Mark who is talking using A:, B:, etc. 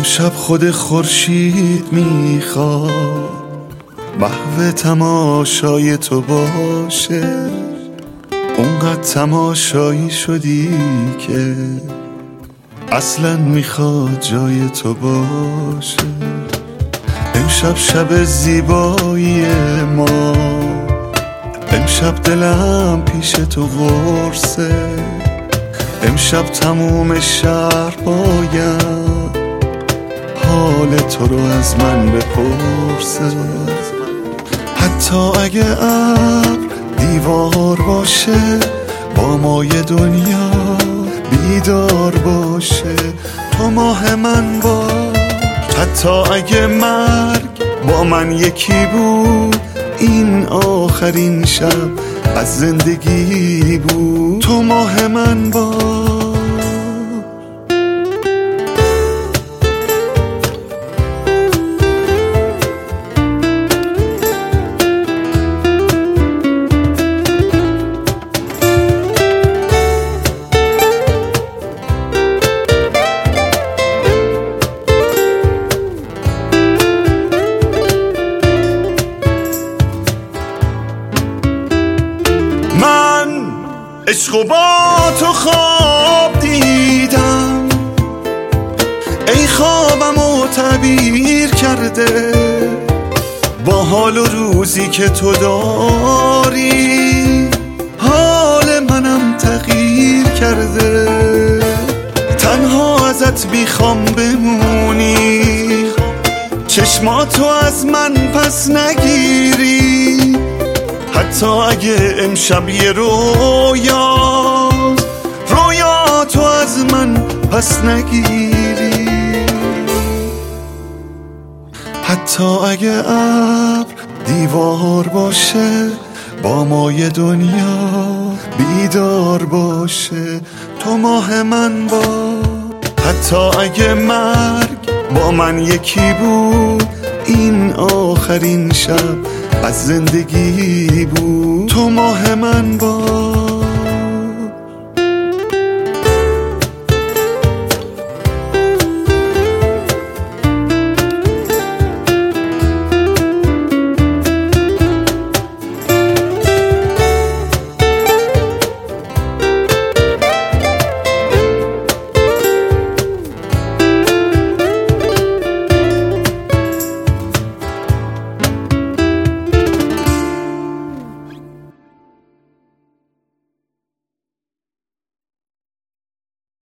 A: امشب خود خورشید میخواد محو تماشای تو باشه. اونقدر تماشایی شدی که اصلا میخواد جای تو باشه. امشب شب زیبایی ما، امشب دلم پیش تو قرصه. امشب تموم شهر باید حال تو رو از من بپرسه. حتی اگه ابر دیوار باشه، با مای دنیا بیدار باشه، تو ماه من باش. حتی اگه مرگ با من یکی بود، این آخرین شب از زندگی بود، تو ماه من باش. عشق با تو خواب دیدم، ای خوابمو تعبیر کرده با حال و روزی که تو داری. حال منم تغییر کرده، تنها ازت بیخوام بمونی، چشماتو از من پس نگیری. حتی اگه امشب یه رویاست، رویا تو از من پس نگیری. حتی اگه ابر دیوار باشه، با مای دنیا بیدار باشه، تو ماه من باش. حتی اگه مرگ با من یکی بود، این آخرین شب از زندگی بود، تو ماه من باش.